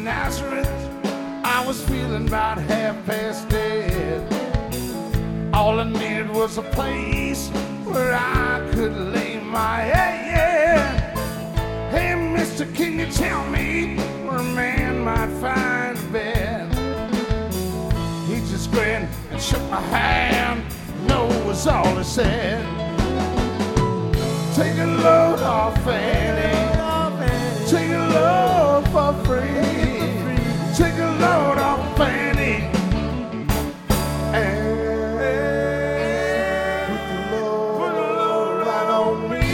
Nazareth, I was feeling about half past dead. All I needed was a place where I could lay my head. Hey, mister, can you tell me where a man might find a bed? He just grinned and shook my hand. No was all he said. Take a load off, Fanny. Take a load for free. Take a load off, Fanny. And put the load right on me.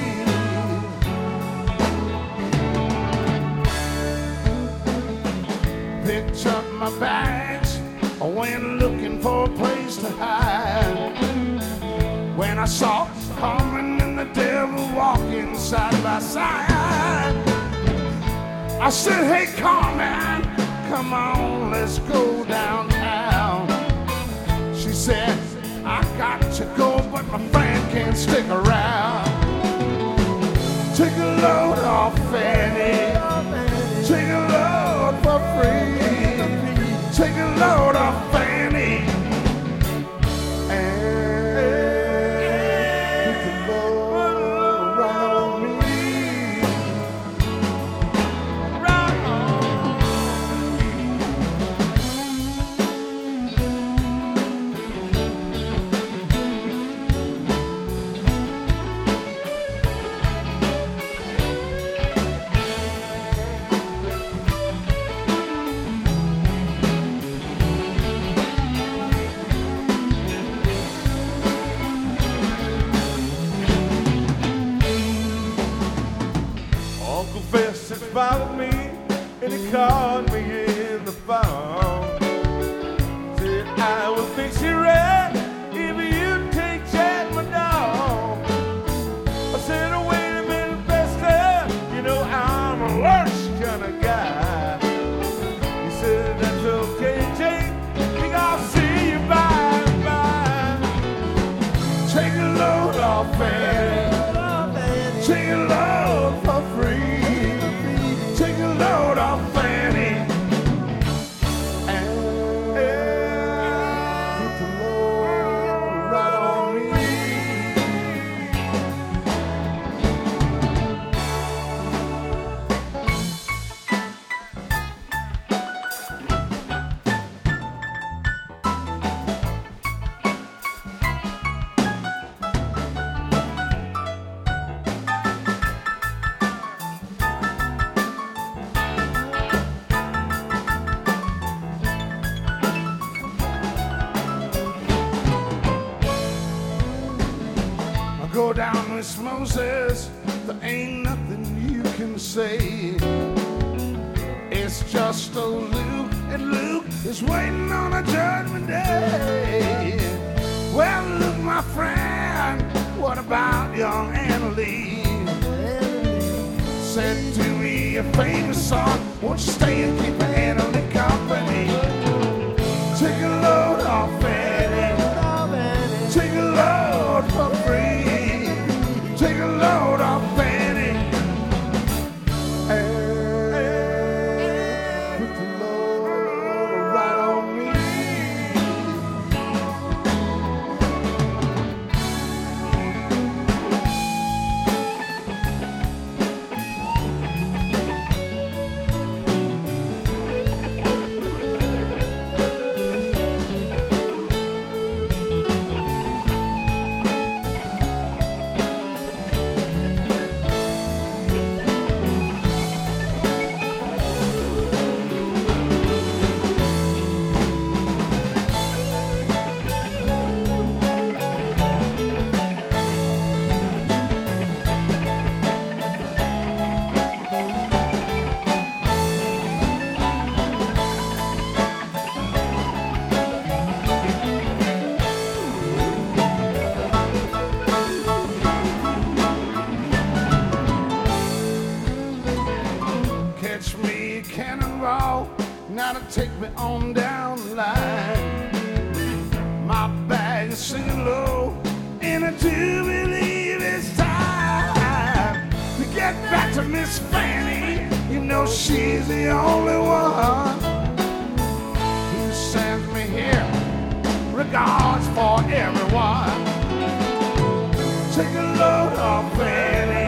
Picked up my bags. I went looking for a place to hide. When I saw Carmen and the devil walking side by side, I said, hey Carmen, come on, let's go downtown. She said, I got to go, but my friend can't stick around. Take a load off, Fanny. Take a load for free. Take a load off, Fanny. And put the load right on me. Right Uncle Fess had followed me, and he caught me in the phone. Said I will fix you right if you take Chad, my dog. I said, oh, wait a minute, Fester, you know I'm a lunch kind of guy. He said, that's okay, Jake, think I'll see you by and by. Take a load off, Fanny. Take a load for free. Take a load off, Fanny. And put the load right on me. Go down, Miss Moses, there ain't nothing you can say. It's just old Luke, and Luke is waiting on a judgment day. Well, Luke, my friend, what about young Annalie? Said to me a famous song, won't you stay and keep Annalie company? Take a load off, Fanny. Take a load for free. Take a load off, Fanny. And put the load right on me. Now to take me on down the line. My bag is singing low, and I do believe it's time to get back to Miss Fanny. You know know she's the only one who sends me here. Regards for everyone. Take a load off, Fanny.